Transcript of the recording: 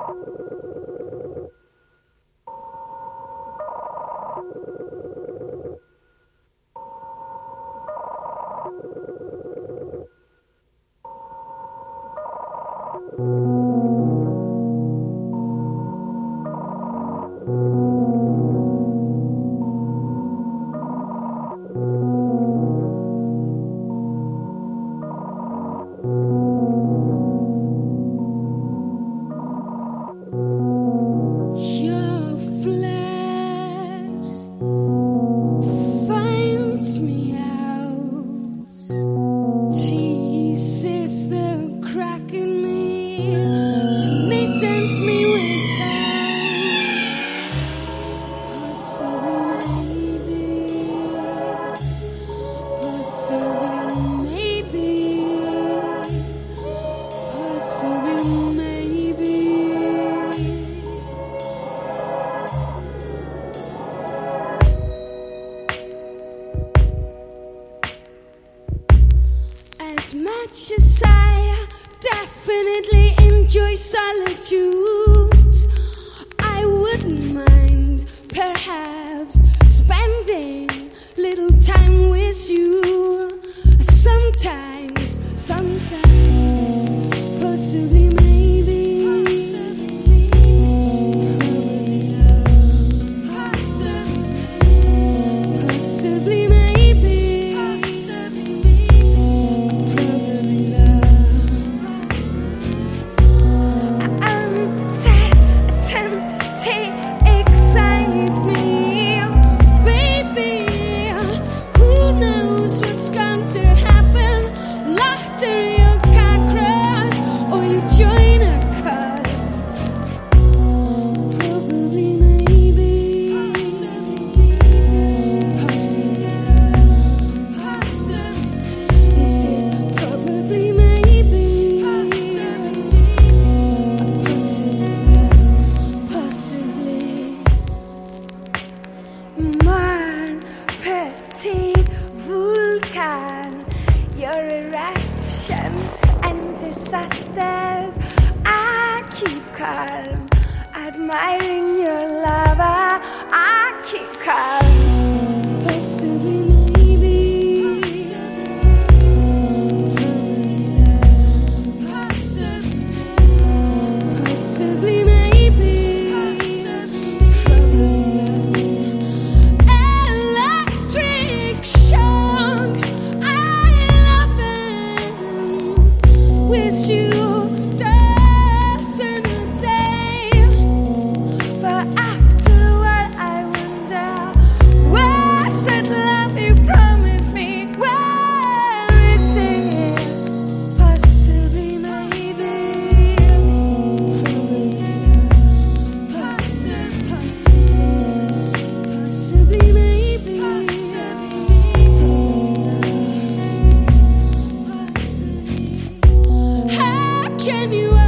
As much as I definitely enjoy solitudes, I wouldn't mind perhaps spending little time with you. Sometimes, possibly, maybe. Possibly, maybe. Excites me, baby. Who knows what's going to happen? Laughter, your car crash, or you join a cult. Probably, maybe. Possibly. This is probably, maybe. Possibly. Mon petit vulcan, your eruptions and disasters. I keep calm, admiring your lava. I keep calm. Possibly, maybe. Possibly, maybe. Electric shocks, I love them. With you, there's a day. But afterward, I wonder, where's that love you promised me? Where is it? Possibly, maybe. Possibly, maybe. How can you